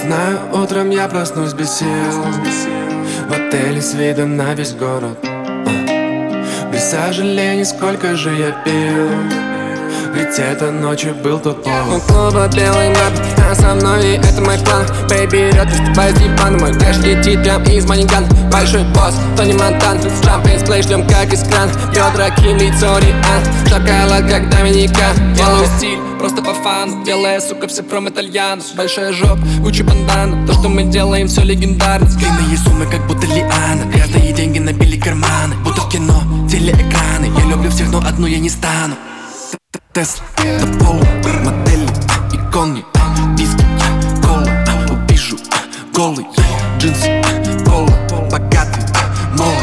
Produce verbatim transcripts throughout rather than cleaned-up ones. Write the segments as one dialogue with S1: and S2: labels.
S1: Знаю, утром я проснусь без сил в отеле с видом на весь город. Без сожалений, сколько же я пил, ведь это ночью был тот повод.
S2: У клуба белый мэп, а со мной и это мой план. Бэйби рёд, выступай с дивана. Мой кэш летит прям из Маниган. Большой босс, Тони Монтан. Шампейн сплей шлем как из кран. Бедра Ким, лицо Риан. Шоколад как Доминика. Делаю стиль, просто по фану. Белая сука, все пром итальяно. Большая жоп, Гуччи бандана. То, что мы делаем, все легендарно.
S1: Длинные суммы, как будто лианы. Грязные деньги набили карманы, будто в кино, телеэкраны. Я люблю всех, но одну я не стану. Тесла, до пола, модели, иконы, виски, кола. Увижу голый, джинсы, пола, богатый, молод.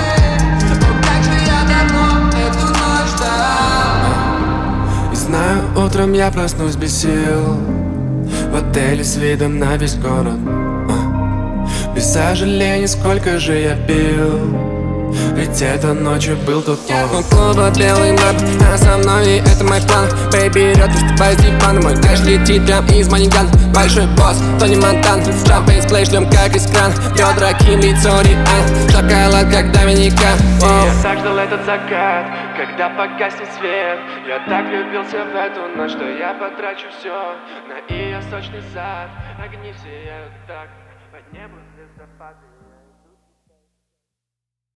S1: И знаю, утром я проснусь без сил в отеле с видом на весь город. Без сожалений, сколько же я пил, ведь это ночью был тот повод.
S2: У клуба белый мэп, а со мной и это мой план. Бэйби рёд, выступай с дивана. Мой кэш летит прям из Маниган. Большой босс, Тони Монтан. Шампейн сплей шлем как из кран. Бедра Ким, лицо Риан. Шоколад как Доминика.
S1: Я так ждал этот закат, когда погаснет свет. Я так влюбился в эту ночь, что я потрачу все на ее сочный зад. Огни сияют так, по небу звездопады.